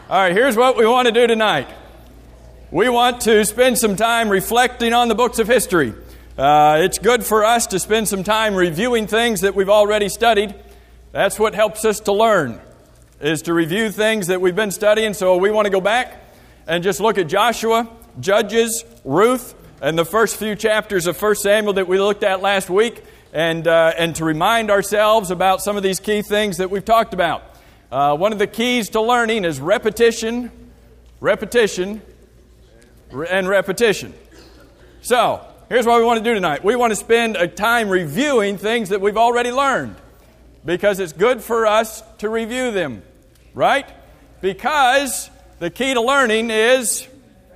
All right, here's what we want to do tonight. We want to spend some time reflecting on the books of history. It's good for us to spend some time reviewing things that we've already studied. That's what helps us to learn, is to review things that we've been studying. So we want to go back and just look at Joshua, Judges, Ruth, and the first few chapters of 1 Samuel that we looked at last week, and to remind ourselves about some of these key things that we've talked about. One of the keys to learning is repetition, repetition, and repetition. So, here's what we want to do tonight. We want to spend a time reviewing things that we've already learned, because it's good for us to review them, right? Because the key to learning is...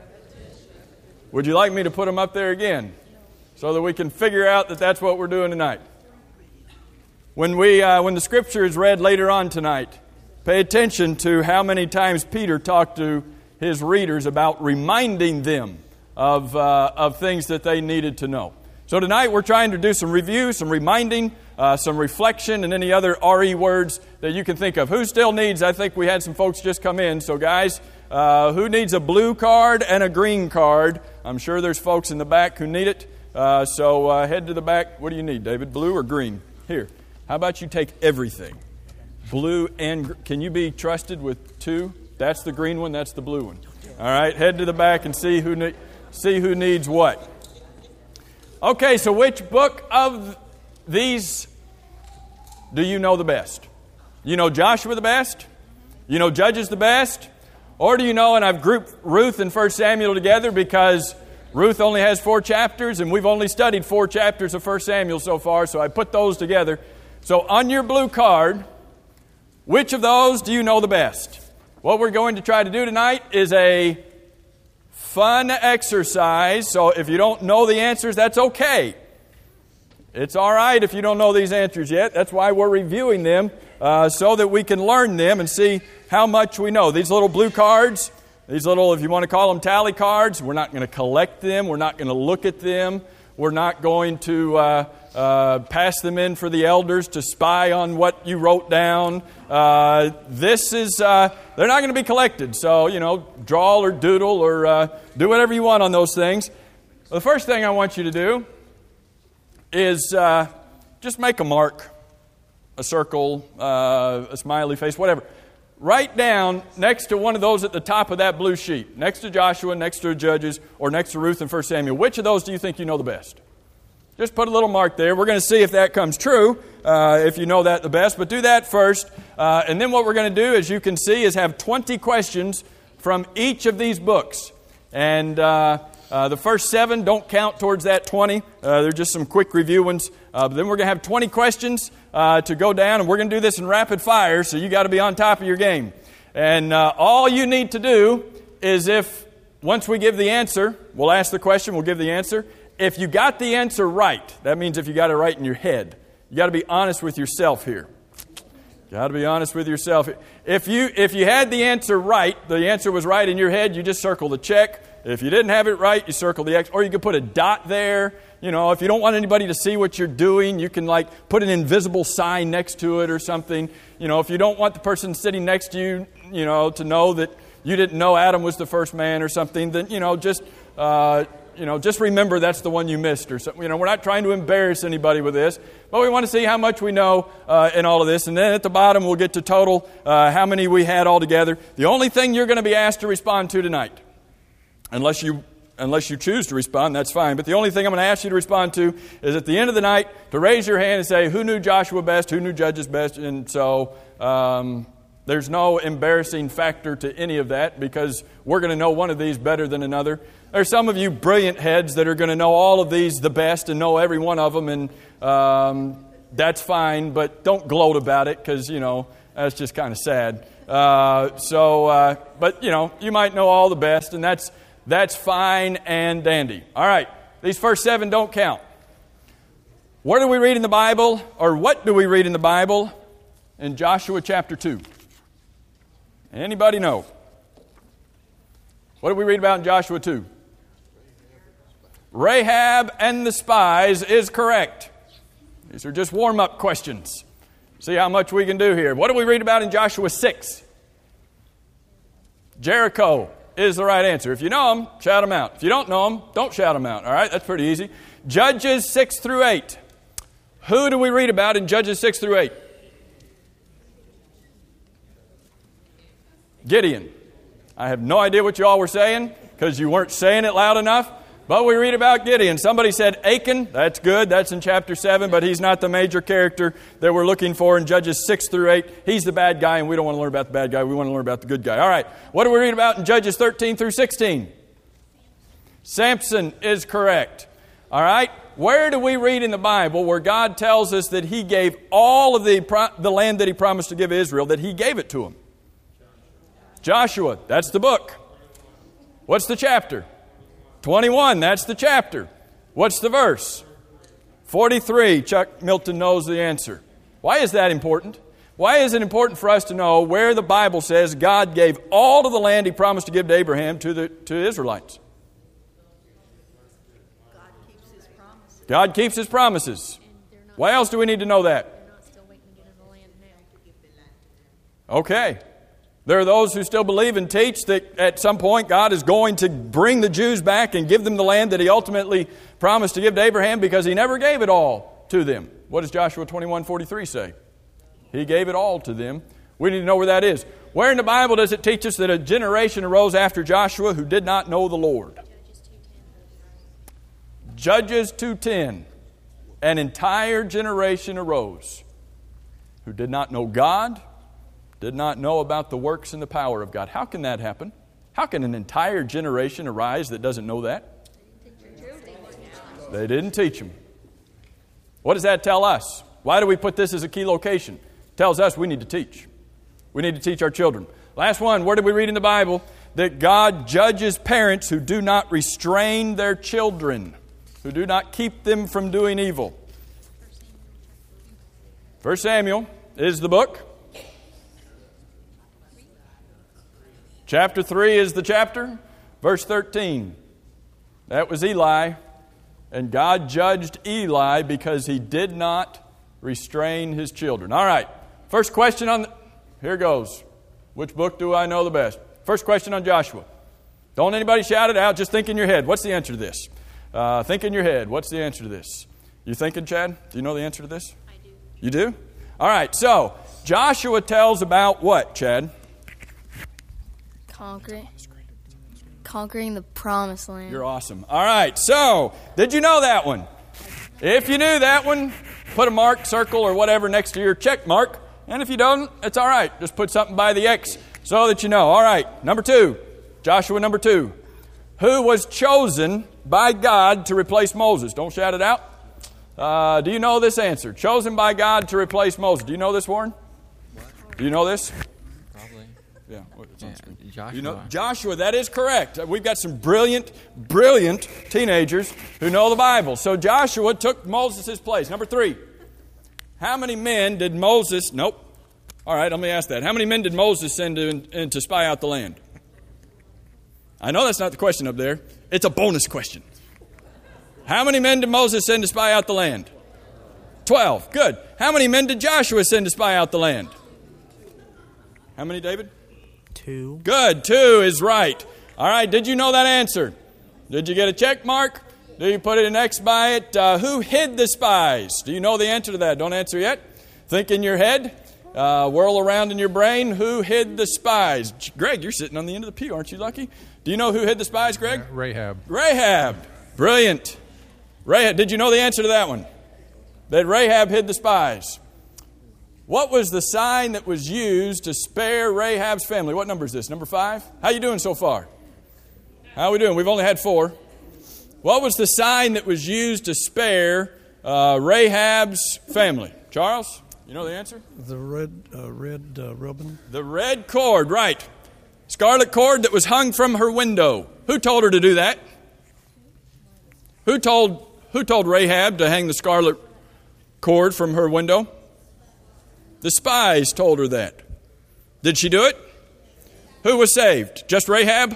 Would you like me to put them up there again so that we can figure out that that's what we're doing tonight? When the Scripture is read later on tonight, pay attention to how many times Peter talked to his readers about reminding them of things that they needed to know. So tonight we're trying to do some review, some reminding, some reflection, and any other RE words that you can think of. Who still needs, I think we had some folks just come in, so guys, who needs a blue card and a green card? I'm sure there's folks in the back who need it. So head to the back. What do you need, David? Blue or green? Here. How about you take everything? Blue and can you be trusted with two? That's the green one. That's the blue one. All right. Head to the back and see who needs what. Okay. So which book of these do you know the best? You know Joshua the best? You know Judges the best? Or do you know, and I've grouped Ruth and 1 Samuel together because Ruth only has 4 chapters and we've only studied 4 chapters of 1 Samuel so far, so I put those together. So on your blue card, which of those do you know the best? What we're going to try to do tonight is a fun exercise. So if you don't know the answers, that's okay. It's all right if you don't know these answers yet. That's why we're reviewing them, so that we can learn them and see how much we know. These little blue cards, these little, if you want to call them tally cards, we're not going to collect them. We're not going to look at them. We're not going to pass them in for the elders to spy on what you wrote down. They're not going to be collected. So, draw or doodle or do whatever you want on those things. The first thing I want you to do is just make a mark, a circle, a smiley face, whatever. Write down next to one of those at the top of that blue sheet, next to Joshua, next to Judges, or next to Ruth and 1 Samuel. Which of those do you think you know the best? Just put a little mark there. We're going to see if that comes true, if you know that the best. But do that first. And then what we're going to do, as you can see, is have 20 questions from each of these books. And the first 7 don't count towards that 20. They're just some quick review ones. But then we're going to have 20 questions to go down, and we're going to do this in rapid fire, so you got to be on top of your game. And all you need to do is once we give the answer, we'll ask the question, we'll give the answer. If you got the answer right, that means if you got it right in your head. You got to be honest with yourself here. Got to be honest with yourself. If you had the answer right, the answer was right in your head, you just circle the check. If you didn't have it right, you circle the X. Or you could put a dot there. If you don't want anybody to see what you're doing, you can put an invisible sign next to it or something. If you don't want the person sitting next to you, to know that you didn't know Adam was the first man or something, then, just remember that's the one you missed or something. We're not trying to embarrass anybody with this, but we want to see how much we know in all of this. And then at the bottom, we'll get to total how many we had all together. The only thing you're going to be asked to respond to tonight, unless you choose to respond, that's fine. But the only thing I'm going to ask you to respond to is at the end of the night to raise your hand and say, who knew Joshua best, who knew Judges best? And so there's no embarrassing factor to any of that because we're going to know one of these better than another. There's some of you brilliant heads that are going to know all of these the best and know every one of them, and that's fine, but don't gloat about it because, that's just kind of sad. But, you might know all the best, and that's fine and dandy. All right, these first 7 don't count. Where do we read in the Bible, or what do we read in the Bible in Joshua chapter 2? Anybody know? What do we read about in Joshua 2? Rahab and the spies is correct. These are just warm-up questions. See how much we can do here. What do we read about in Joshua 6? Jericho is the right answer. If you know them, shout them out. If you don't know them, don't shout them out. All right, that's pretty easy. Judges 6 through 8. Who do we read about in Judges 6 through 8? Gideon. I have no idea what you all were saying because you weren't saying it loud enough. But we read about Gideon. Somebody said Achan. That's good. That's in chapter 7, but he's not the major character that we're looking for in Judges 6 through 8. He's the bad guy, and we don't want to learn about the bad guy. We want to learn about the good guy. All right. What do we read about in Judges 13 through 16? Samson is correct. All right. Where do we read in the Bible where God tells us that He gave all of the land that He promised to give Israel, that He gave it to them? Joshua. That's the book. What's the chapter? 21, that's the chapter. What's the verse? 43. Chuck Milton knows the answer. Why is that important? Why is it important for us to know where the Bible says God gave all of the land He promised to give to Abraham to the Israelites? God keeps His promises. God keeps His promises. Why else do we need to know that? They're not still waiting to get in the land now. Okay. There are those who still believe and teach that at some point God is going to bring the Jews back and give them the land that He ultimately promised to give to Abraham because He never gave it all to them. What does Joshua 21:43 say? He gave it all to them. We need to know where that is. Where in the Bible does it teach us that a generation arose after Joshua who did not know the Lord? Judges 2:10. An entire generation arose who did not know God, did not know about the works and the power of God. How can that happen? How can an entire generation arise that doesn't know that? They didn't teach them. What does that tell us? Why do we put this as a key location? It tells us we need to teach. We need to teach our children. Last one, where did we read in the Bible that God judges parents who do not restrain their children, who do not keep them from doing evil? 1 Samuel is the book. Chapter 3 is the chapter. Verse 13. That was Eli. And God judged Eli because he did not restrain his children. All right. First question on here goes. Which book do I know the best? First question on Joshua. Don't anybody shout it out. Just think in your head. What's the answer to this? Think in your head. What's the answer to this? You thinking, Chad? Do you know the answer to this? I do. You do? All right. So Joshua tells about what, Chad? Conquering the promised land. You're awesome. All right. So, did you know that one? If you knew that one, put a mark, circle, or whatever next to your check mark. And if you don't, it's all right. Just put something by the X so that you know. All right. Number 2. Joshua number 2. Who was chosen by God to replace Moses? Don't shout it out. Do you know this answer? Chosen by God to replace Moses. Do you know this, Warren? What? Do you know this? Yeah, it's on screen. Joshua. You know, Joshua, that is correct. We've got some brilliant teenagers who know the Bible. So Joshua took Moses' place. Number 3. How many men did Moses... Nope. All right, let me ask that. How many men did Moses send in to spy out the land? I know that's not the question up there. It's a bonus question. How many men did Moses send to spy out the land? 12. Good. How many men did Joshua send to spy out the land? How many, David? 2. Good. 2 is right. All right. Did you know that answer? Did you get a check mark? Do you put an X by it? Who hid the spies? Do you know the answer to that? Don't answer yet. Think in your head. Whirl around in your brain. Who hid the spies? Greg, you're sitting on the end of the pew. Aren't you lucky? Do you know who hid the spies, Greg? Rahab. Rahab. Brilliant. Rahab. Did you know the answer to that one? That Rahab hid the spies. What was the sign that was used to spare Rahab's family? What number is this? Number 5? How you doing so far? How are we doing? We've only had 4. What was the sign that was used to spare Rahab's family? Charles, you know the answer? The red ribbon. The red cord, right. Scarlet cord that was hung from her window. Who told her to do that? Who told Rahab to hang the scarlet cord from her window? The spies told her that. Did she do it? Who was saved? Just Rahab?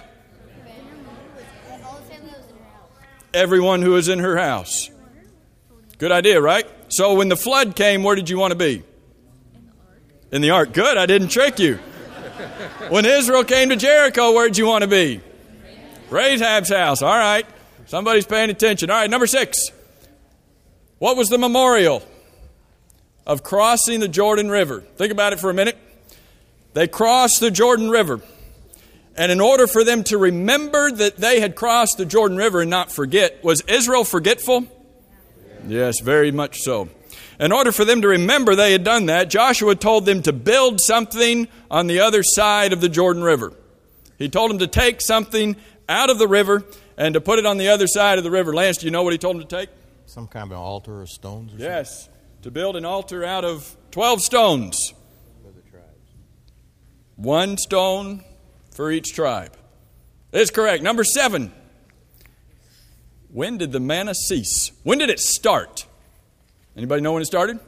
Everyone who was in her house. Good idea, right? So when the flood came, where did you want to be? In the ark. Good, I didn't trick you. When Israel came to Jericho, where'd you want to be? Rahab's house. All right. Somebody's paying attention. All right, number 6. What was the memorial of crossing the Jordan River? Think about it for a minute. They crossed the Jordan River. And in order for them to remember that they had crossed the Jordan River and not forget, was Israel forgetful? Yes, very much so. In order for them to remember they had done that, Joshua told them to build something on the other side of the Jordan River. He told them to take something out of the river and to put it on the other side of the river. Lance, do you know what he told them to take? Some kind of an altar or stones or Yes, to build an altar out of 12 stones. For the tribes. 1 stone for each tribe. That's correct. Number 7. When did the manna cease? When did it start? Anybody know when it started?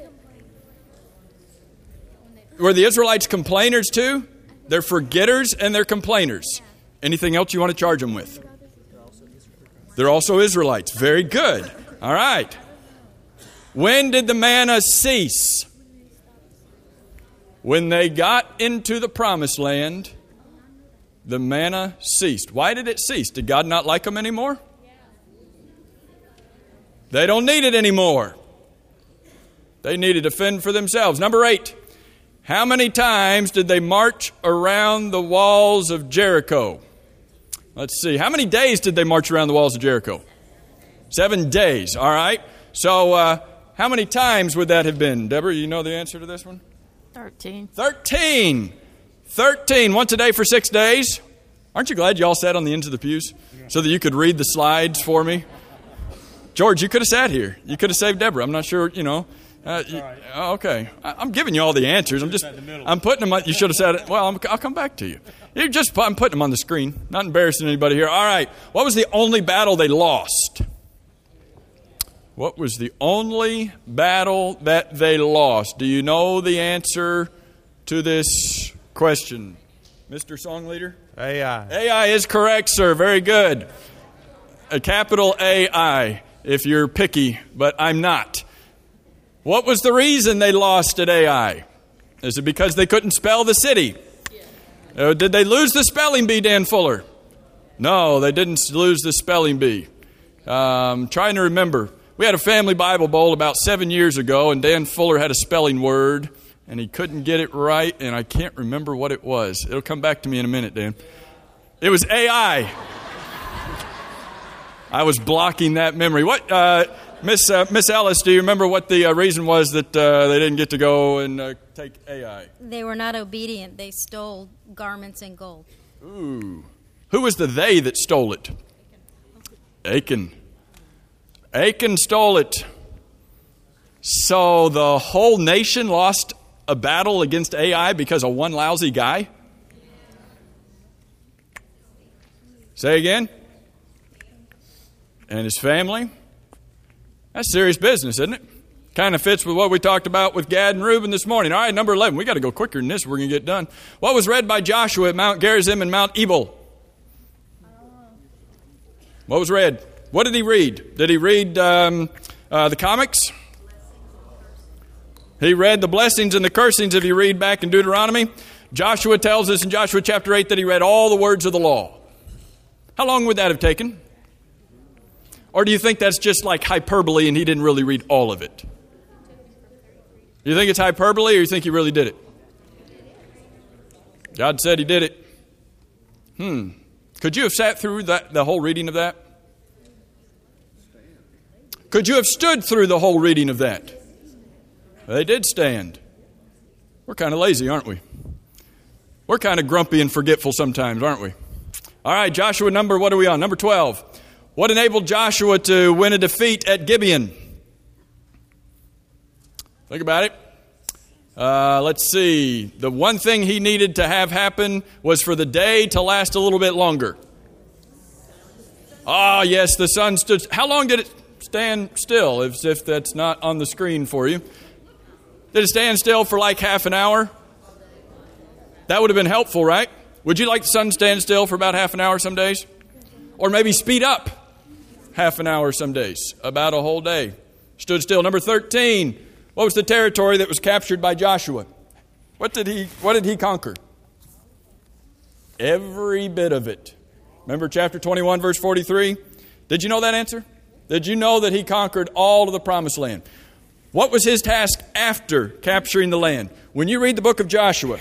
Were the Israelites complainers too? They're forgetters and they're complainers. Anything else you want to charge them with? They're also Israelites. Very good. All right. When did the manna cease? When they got into the promised land, the manna ceased. Why did it cease? Did God not like them anymore? They don't need it anymore. They needed to fend for themselves. Number 8. How many times did they march around the walls of Jericho? Let's see. How many days did they march around the walls of Jericho? 7 days. All right. So how many times would that have been? Deborah, you know the answer to this one? 13. 13. 13. Once a day for 6 days. Aren't you glad you all sat on the ends of the pews so that you could read the slides for me? George, you could have sat here. You could have saved Deborah. I'm not sure, okay. I'm giving you all the answers. I'm putting them on. You should have said it. Well, I'll come back to you. I'm putting them on the screen. Not embarrassing anybody here. All right. What was the only battle they lost? What was the only battle that they lost? Do you know the answer to this question? Mr. Song Leader? Ai. Ai is correct, sir. Very good. A capital AI, if you're picky, but I'm not. What was the reason they lost at Ai? Is it because they couldn't spell the city? Did they lose the spelling bee, Dan Fuller? No, they didn't lose the spelling bee. Trying to remember. We had a family Bible bowl about 7 years ago, and Dan Fuller had a spelling word, and he couldn't get it right, and I can't remember what it was. It'll come back to me in a minute, Dan. It was AI. I was blocking that memory. What, Miss Ellis, do you remember what the reason was that they didn't get to go and take AI? They were not obedient. They stole garments and gold. Ooh. Who was the they that stole it? Achan. Achan stole it. So the whole nation lost a battle against Ai because of one lousy guy? Say again? And his family? That's serious business, isn't it? Kind of fits with what we talked about with Gad and Reuben this morning. All right, number 11. We got to go quicker than this. We're going to get done. What was read by Joshua at Mount Gerizim and Mount Ebal? What was read? What did he read? Did he read the comics? He read the blessings and the cursings if you read back in Deuteronomy. Joshua tells us in Joshua chapter 8 that he read all the words of the law. How long would that have taken? Or do you think that's just like hyperbole and he didn't really read all of it? You think it's hyperbole or you think he really did it? God said he did it. Could you have sat through the whole reading of that? Could you have stood through the whole reading of that? They did stand. We're kind of lazy, aren't we? We're kind of grumpy and forgetful sometimes, aren't we? All right, Joshua what are we on? Number 12. What enabled Joshua to win a defeat at Gibeon? Think about it. Let's see. The one thing he needed to have happen was for the day to last a little bit longer. Ah, yes, the sun stood. How long did it stand still, if that's not on the screen for you? Did it stand still for like half an hour? That would have been helpful, right? Would you like the sun to stand still for about half an hour some days? Or maybe speed up half an hour some days, about a whole day. Stood still. Number 13. What was the territory that was captured by Joshua? What did he conquer? Every bit of it. Remember chapter 21, verse 43? Did you know that answer? Did you know that he conquered all of the promised land? What was his task after capturing the land? When you read the book of Joshua,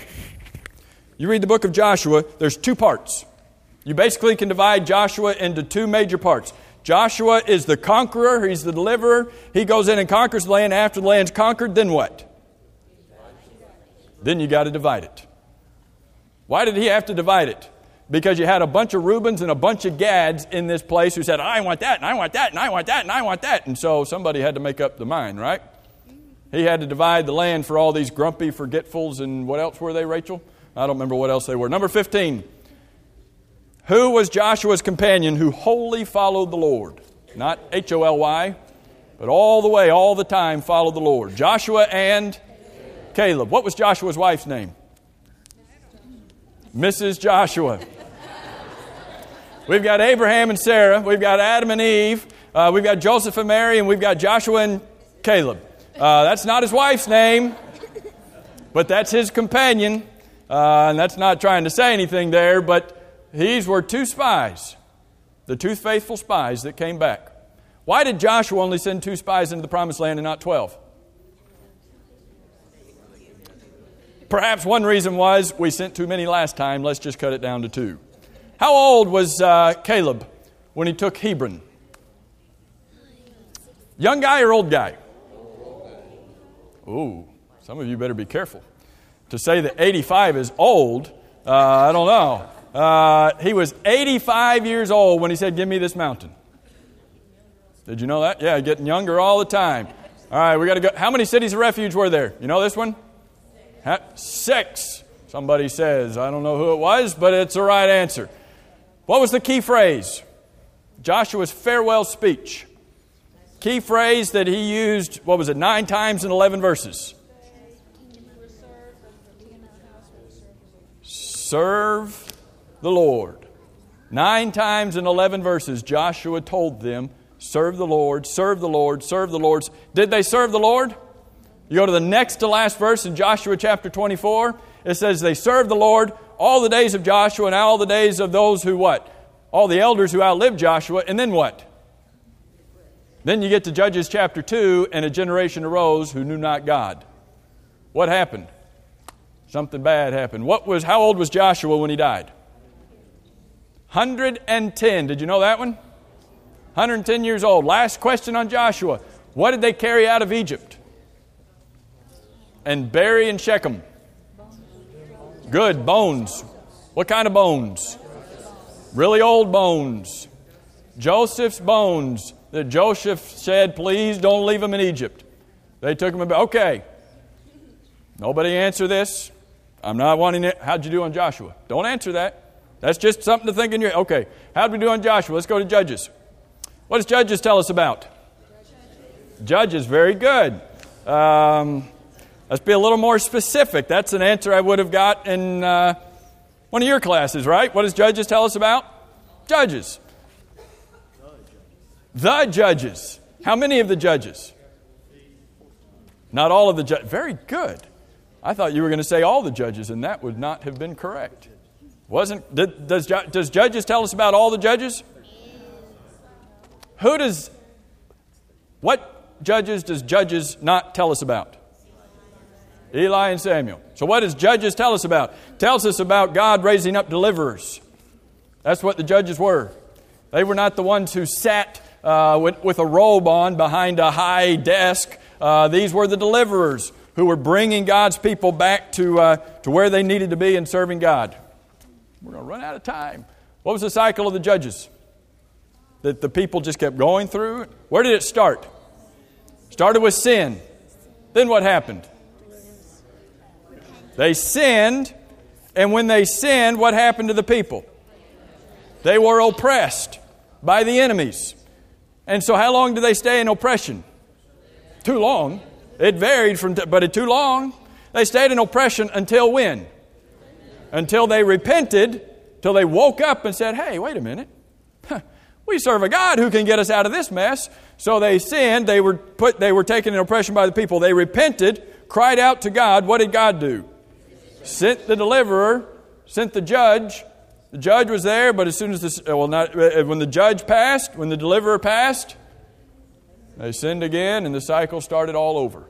there's two parts. You basically can divide Joshua into two major parts. Joshua is the conqueror. He's the deliverer. He goes in and conquers the land. After the land's conquered, then what? Then you got to divide it. Why did he have to divide it? Because you had a bunch of Reubens and a bunch of Gads in this place who said, I want that, and I want that, and I want that, and I want that. And so somebody had to make up the mind, right? He had to divide the land for all these grumpy forgetfuls, and what else were they, Rachel? I don't remember what else they were. Number 15. Who was Joshua's companion who wholly followed the Lord? Not H-O-L-Y, but all the way, all the time followed the Lord. Joshua and Caleb. What was Joshua's wife's name? Mrs. Joshua. We've got Abraham and Sarah. We've got Adam and Eve. We've got Joseph and Mary. And we've got Joshua and Caleb. That's not his wife's name, but that's his companion. And that's not trying to say anything there, but these were two spies, the two faithful spies that came back. Why did Joshua only send 2 spies into the promised land and not 12? Perhaps one reason was we sent too many last time. Let's just cut it down to 2. How old was Caleb when he took Hebron? Young guy or old guy? Ooh, some of you better be careful. To say that 85 is old, I don't know. He was 85 years old when he said, give me this mountain. Did you know that? Yeah, getting younger all the time. All right, we got to go. How many cities of refuge were there? You know this one? 6. Somebody says, I don't know who it was, but it's the right answer. What was the key phrase? Joshua's farewell speech. Key phrase that he used, 9 times in 11 verses? Serve the Lord. 9 times in 11 verses, Joshua told them, serve the Lord, serve the Lord, serve the Lord. Did they serve the Lord? You go to the next to last verse in Joshua chapter 24. It says they served the Lord all the days of Joshua and all the days of those who what? All the elders who outlived Joshua. And then what? Then you get to Judges chapter 2, and a generation arose who knew not God. What happened? Something bad happened. How old was Joshua when he died? 110. Did you know that one? 110 years old. Last question on Joshua. What did they carry out of Egypt and bury in Shechem? Good, bones. What kind of bones? Really old bones. Joseph's bones that Joseph said, please don't leave them in Egypt. They took them about, okay. Nobody answer this. I'm not wanting it. How'd you do on Joshua? Don't answer that. That's just something to think in your... Okay, how'd we do on Joshua? Let's go to Judges. What does Judges tell us about? Judges, very good. Let's be a little more specific. That's an answer I would have got in one of your classes, right? What does Judges tell us about? Judges. The judges. How many of the judges? Not all of the judges. Very good. I thought you were going to say all the judges, and that would not have been correct. Does Judges tell us about all the judges? What judges does Judges not tell us about? Eli and Samuel. So what does Judges tell us about? Tells us about God raising up deliverers. That's what the judges were. They were not the ones who sat with a robe on behind a high desk. These were the deliverers who were bringing God's people back to where they needed to be in serving God. We're going to run out of time. What was the cycle of the judges that the people just kept going through? Where did it start? Started with sin. Then what happened? They sinned, and when they sinned, what happened to the people? They were oppressed by the enemies. And so how long did they stay in oppression? Too long. It varied but too long. They stayed in oppression until when? Until they repented, till they woke up and said, hey, wait a minute. We serve a God who can get us out of this mess. So they sinned. They were taken in oppression by the people. They repented, cried out to God. What did God do? Sent the deliverer, sent the judge, The judge was there, but as soon as when the judge passed, when the deliverer passed, they sinned again, and the cycle started all over.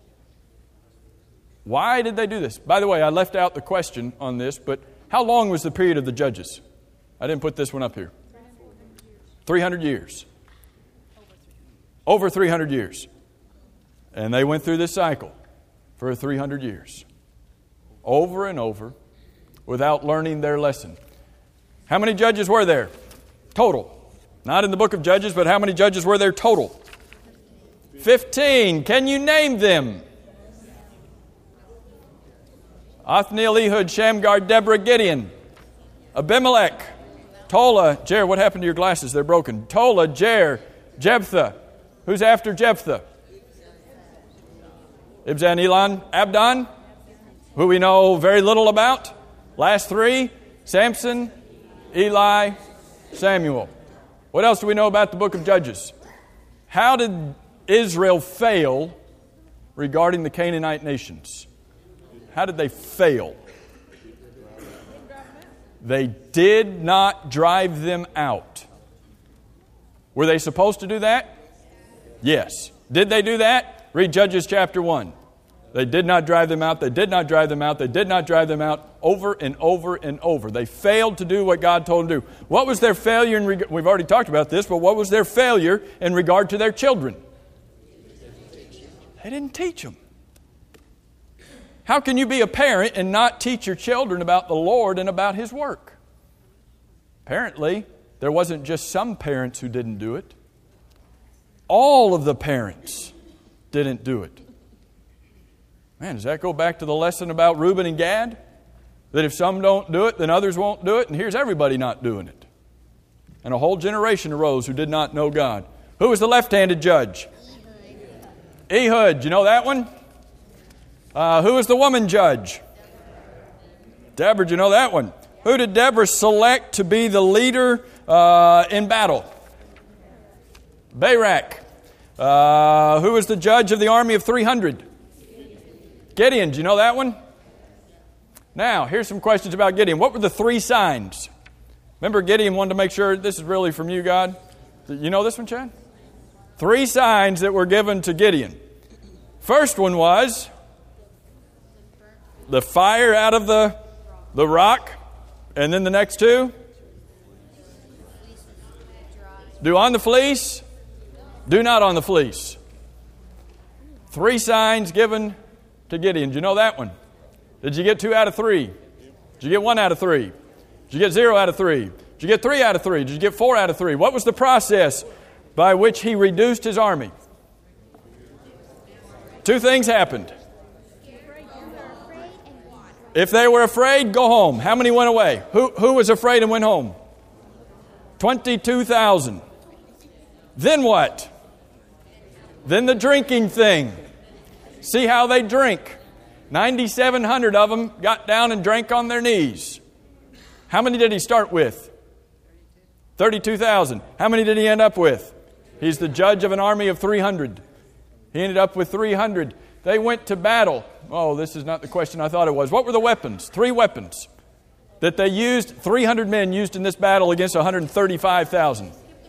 Why did they do this? By the way, I left out the question on this, but how long was the period of the judges? I didn't put this one up here. 300 years. Over 300 years. And they went through this cycle for 300 years. Over and over, without learning their lesson. How many judges were there? Total. Not in the book of Judges, but how many judges were there total? 15. Can you name them? Othniel, Ehud, Shamgar, Deborah, Gideon, Abimelech, Tola, Jer. What happened to your glasses? They're broken. Tola, Jer, Jephthah. Who's after Jephthah? Ibzan, Elon, Abdon, who we know very little about. Last three, Samson, Eli, Samuel. What else do we know about the book of Judges? How did Israel fail regarding the Canaanite nations? How did they fail? They did not drive them out. Were they supposed to do that? Yes. Did they do that? Read Judges chapter 1. They did not drive them out. They did not drive them out. They did not drive them out over and over and over. They failed to do what God told them to do. What was their failure we've already talked about this, but what was their failure in regard to their children? They didn't teach them. How can you be a parent and not teach your children about the Lord and about His work? Apparently, there wasn't just some parents who didn't do it. All of the parents didn't do it. Man, does that go back to the lesson about Reuben and Gad? That if some don't do it, then others won't do it, and here's everybody not doing it. And a whole generation arose who did not know God. Who was the left-handed judge? Ehud. Do you know that one? Who was the woman judge? Deborah. Do you know that one? Who did Deborah select to be the leader in battle? Barak. Who was the judge of the army of 300? Gideon. Do you know that one? Now, here's some questions about Gideon. What were the 3 signs? Remember, Gideon wanted to make sure this is really from you, God. You know this one, Chad? 3 signs that were given to Gideon. First one was the fire out of the rock. And then the next 2? Do on the fleece. Do not on the fleece. 3 signs given to Gideon. Did you know that one? Did you get 2 out of 3? Did you get 1 out of 3? Did you get 0 out of 3? Did you get 3 out of 3? Did you get 4 out of 3? What was the process by which he reduced his army? 2 things happened. If they were afraid, go home. How many went away? Who was afraid and went home? 22,000. Then what? Then the drinking thing. See how they drink. 9,700 of them got down and drank on their knees. How many did he start with? 32,000. How many did he end up with? He's the judge of an army of 300. He ended up with 300. They went to battle. Oh, this is not the question I thought it was. What were the weapons? 3 weapons that they used, 300 men used in this battle against 135,000.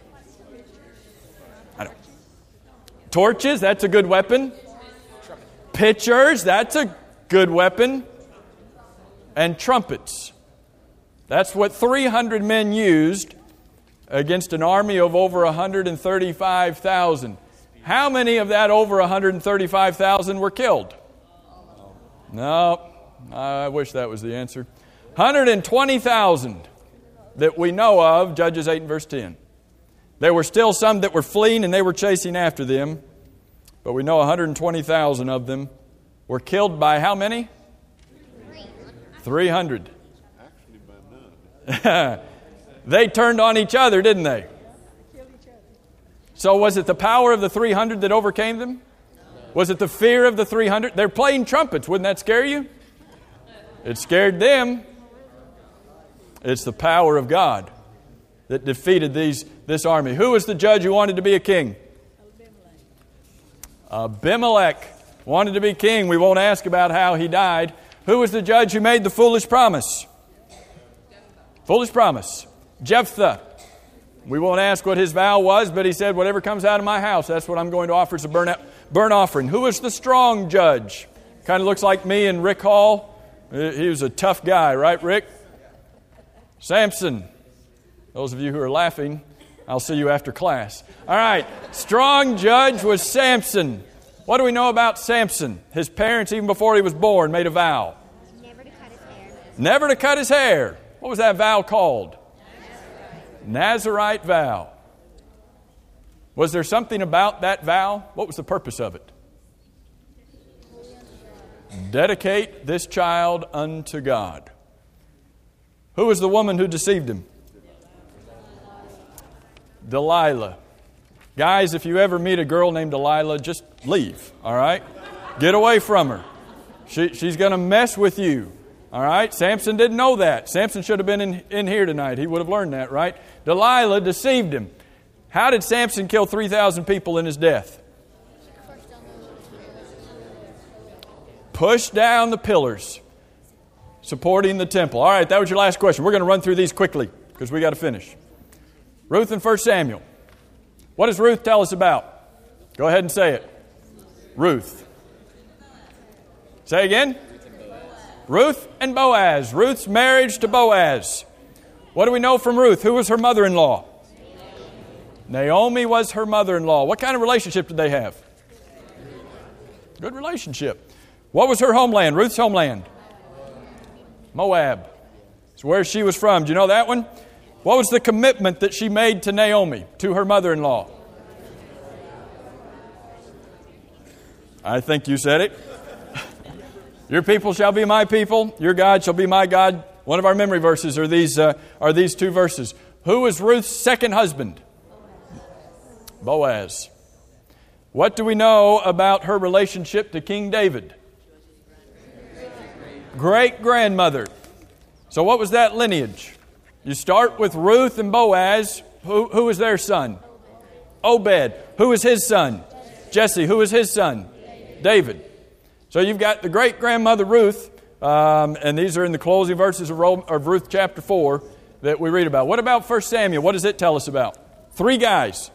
Torches, that's a good weapon. Pitchers, that's a good weapon. And trumpets. That's what 300 men used against an army of over 135,000. How many of that over 135,000 were killed? No, I wish that was the answer. 120,000 that we know of, Judges 8 and verse 10. There were still some that were fleeing and they were chasing after them. But we know 120,000 of them were killed by how many? 300. Actually, by none. They turned on each other, didn't they? So was it the power of the 300 that overcame them? Was it the fear of the 300? They're playing trumpets. Wouldn't that scare you? It scared them. It's the power of God that defeated this army. Who was the judge who wanted to be a king? Abimelech wanted to be king. We won't ask about how he died. Who was the judge who made the foolish promise? Foolish promise. Jephthah. We won't ask what his vow was, but he said, whatever comes out of my house, that's what I'm going to offer as a burnt offering. Who was the strong judge? Kind of looks like me and Rick Hall. He was a tough guy, right, Rick? Samson. Those of you who are laughing, I'll see you after class. All right, strong judge was Samson. What do we know about Samson? His parents, even before he was born, made a vow. Never to cut his hair. Never to cut his hair. What was that vow called? Nazirite vow. Was there something about that vow? What was the purpose of it? Dedicate this child unto God. Who was the woman who deceived him? Delilah. Guys, if you ever meet a girl named Delilah, just leave, all right? Get away from her. She's going to mess with you, all right? Samson didn't know that. Samson should have been in here tonight. He would have learned that, right? Delilah deceived him. How did Samson kill 3,000 people in his death? Push down the pillars supporting the temple. All right, that was your last question. We're going to run through these quickly because we got to finish. Ruth and 1 Samuel. What does Ruth tell us about? Go ahead and say it. Ruth. Say again. Ruth and Boaz. Ruth's marriage to Boaz. What do we know from Ruth? Who was her mother-in-law? Naomi was her mother-in-law. What kind of relationship did they have? Good relationship. What was her homeland? Ruth's homeland? Moab. It's where she was from. Do you know that one? What was the commitment that she made to Naomi, to her mother-in-law? I think you said it. Your people shall be my people. Your God shall be my God. One of our memory verses are these two verses. Who was Ruth's second husband? Boaz. What do we know about her relationship to King David? Great-grandmother. So what was that lineage? You start with Ruth and Boaz. Who was their son? Obed. Who was his son? Jesse. Who was his son? David. So you've got the great-grandmother Ruth, and these are in the closing verses of Ruth chapter 4 that we read about. What about 1 Samuel? What does it tell us about? 3 guys.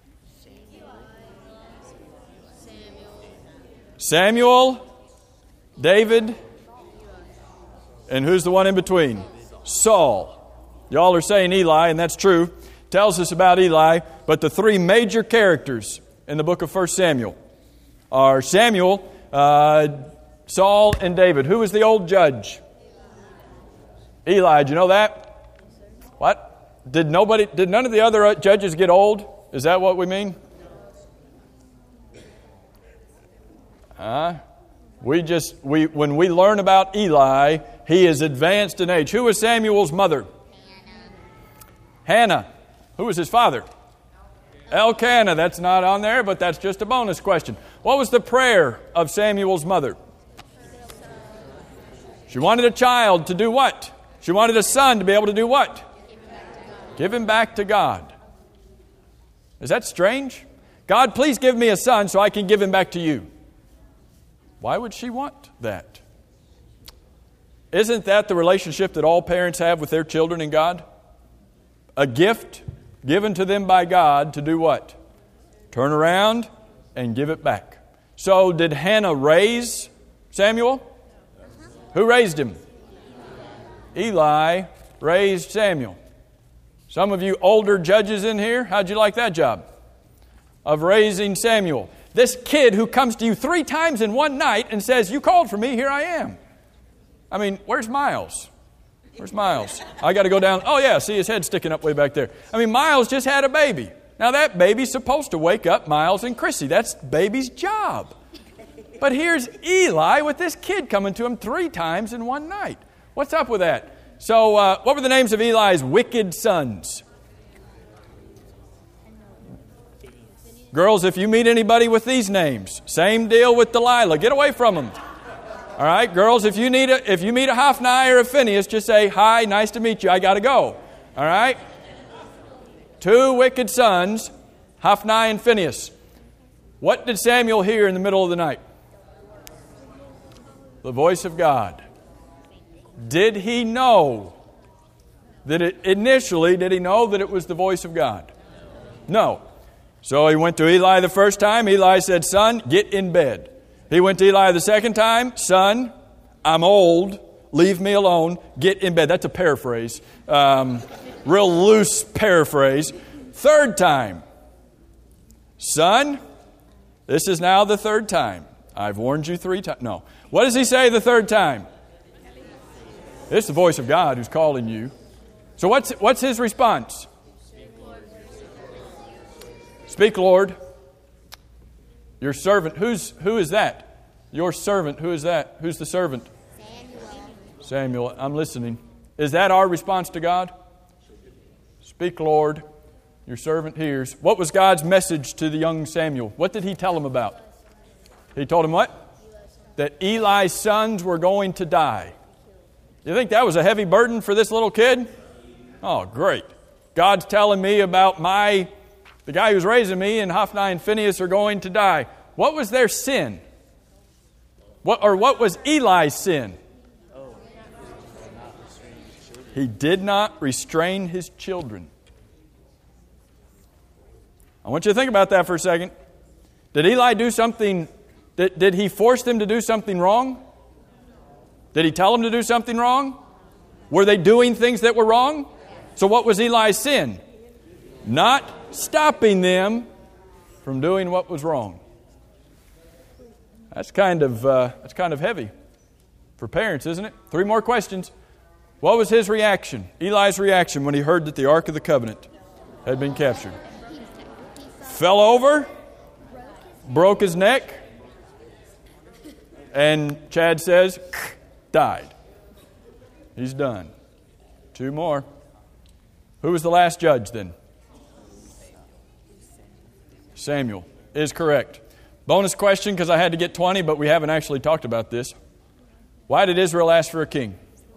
Samuel, David, and who's the one in between? Saul. Y'all are saying Eli, and that's true. Tells us about Eli, but the 3 major characters in the book of 1 Samuel are Samuel, Saul, and David. Who was the old judge? Eli. Do you know that? What? Did none of the other judges get old? Is that what we mean? When we learn about Eli, he is advanced in age. Who was Samuel's mother? Hannah. Who was his father? Elkanah. That's not on there, but that's just a bonus question. What was the prayer of Samuel's mother? She wanted a child to do what? She wanted a son to be able to do what? Give him back to God. Is that strange? God, please give me a son so I can give him back to you. Why would she want that? Isn't that the relationship that all parents have with their children and God? A gift given to them by God to do what? Turn around and give it back. So did Hannah raise Samuel? Who raised him? Eli raised Samuel. Some of you older judges in here, how'd you like that job? Of raising Samuel. This kid who comes to you 3 times in one night and says, you called for me, here I am. I mean, where's Miles? Where's Miles? I got to go down. Oh, yeah, see his head sticking up way back there. I mean, Miles just had a baby. Now, that baby's supposed to wake up Miles and Chrissy. That's baby's job. But here's Eli with this kid coming to him 3 times in one night. What's up with that? So, what were the names of Eli's wicked sons? Girls, if you meet anybody with these names, same deal with Delilah. Get away from them. All right, girls, if you meet a Hophni or a Phinehas, just say, hi, nice to meet you, I got to go. All right? 2 wicked sons, Hophni and Phinehas. What did Samuel hear in the middle of the night? The voice of God. Did he know Initially, did he know that it was the voice of God? No. So he went to Eli the first time. Eli said, "Son, get in bed." He went to Eli the second time. "Son, I'm old. Leave me alone. Get in bed." That's a paraphrase. Real loose paraphrase. Third time. "Son, this is now the third time. I've warned you 3 times." No. What does he say the third time? It's the voice of God who's calling you. So what's his response? "Speak, Lord. Your servant." Who is that? Your servant. Who is that? Who's the servant? Samuel. I'm listening. Is that our response to God? "Speak, Lord. Your servant hears." What was God's message to the young Samuel? What did he tell him about? He told him what? That Eli's sons were going to die. You think that was a heavy burden for this little kid? Oh, great. God's telling me about the guy who's raising me, and Hophni and Phinehas are going to die. What was their sin? What was Eli's sin? He did not restrain his children. I want you to think about that for a second. Did Eli do something? Did he force them to do something wrong? Did he tell them to do something wrong? Were they doing things that were wrong? So what was Eli's sin? Not stopping them from doing what was wrong. That's kind of heavy for parents, isn't it? 3 more questions. What was his reaction? Eli's reaction when he heard that the Ark of the Covenant had been captured? Fell over, broke his neck, and Chad says, died. He's done. 2 more. Who was the last judge then? Samuel is correct. Bonus question, because I had to get 20, but we haven't actually talked about this. Why did Israel ask for a king?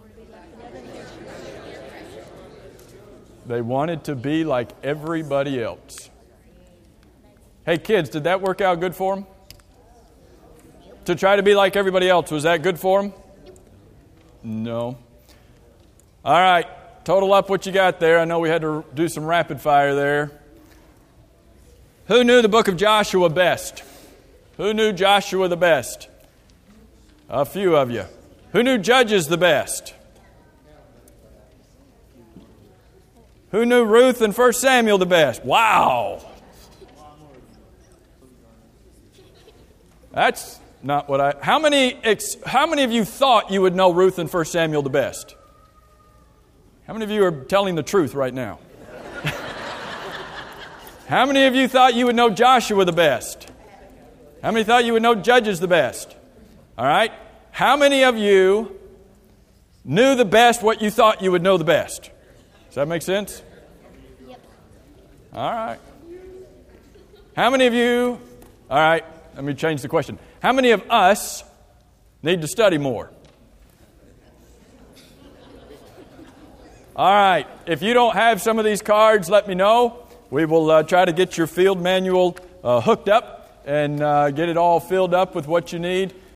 They wanted to be like everybody else. Hey kids, did that work out good for them? To try to be like everybody else, was that good for them? No. All right, total up what you got there. I know we had to do some rapid fire there. Who knew the book of Joshua best? Who knew Joshua the best? A few of you. Who knew Judges the best? Who knew Ruth and 1 Samuel the best? Wow. That's not what I... How many of you thought you would know Ruth and 1 Samuel the best? How many of you are telling the truth right now? How many of you thought you would know Joshua the best? How many thought you would know Judges the best? All right. How many of you knew the best what you thought you would know the best? Does that make sense? Yep. All right. How many of you... All right. Let me change the question. How many of us need to study more? All right. If you don't have some of these cards, let me know. We will try to get your field manual hooked up and get it all filled up with what you need.